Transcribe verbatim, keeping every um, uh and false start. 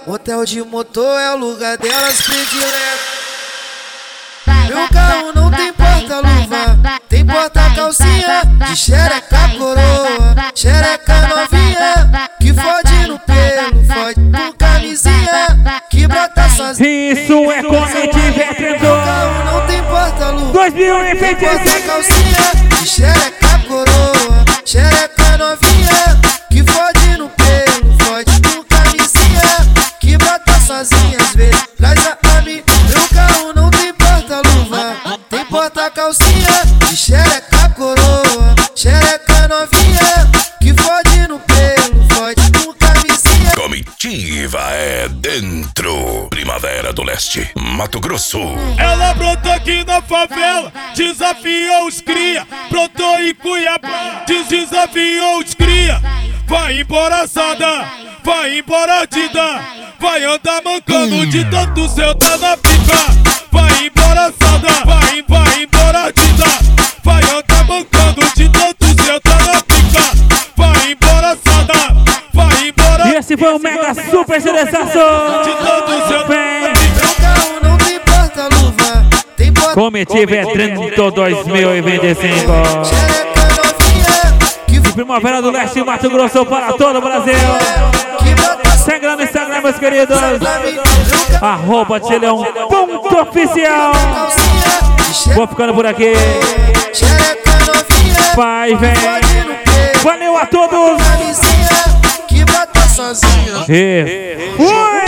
Motel de motor é o lugar delas predileto. Meu carro não tem porta-luva, tem porta-calcinha de xereca coroa, xereca novinha, que fode no pelo, fode com camisinha, que brota sozinha. Isso é quando tiver trendor. Meu carro não tem porta-luva, dois mil e vinte e cinco. tem porta-calcinha de xereca coroa, xereca novinha, que fode no pelo, fode com camisinha, que brota sozinha às vezes, traz a ami. Meu carro não tem porta-luva, tem porta-calcinha de xereca coroa, xereca novinha, que fode no pelo, fode com camisinha. Comitiva é dentro. Primavera do Leste, Mato Grosso. Ela brotou aqui na favela, desafiou os cria. Brotou em Cuiabá, des desafiou os cria. Vai embora, Sada, vai embora, Dida. Vai andar mancando de tanto sentar na pica. Vai embora, Sada, vai, vai embora, Dida. Vai andar mancando de tanto sentar na pica. Vai embora, Sada, vai embora. E esse foi o mega super seleção. De tanto sentar na pica. Meu carro não tem porta-luva, tem porta. Comitiva é Trento dois mil e vinte e cinco. Xereca novinha, que De Primavera do Leste, Mato Grosso para todo o Brasil. Segue lá no Instagram, meus queridos. Arroba Tilhão ponto oficial. Vou ficando por aqui. Vai, vem. Valeu a todos. Que bota sozinha. E fui.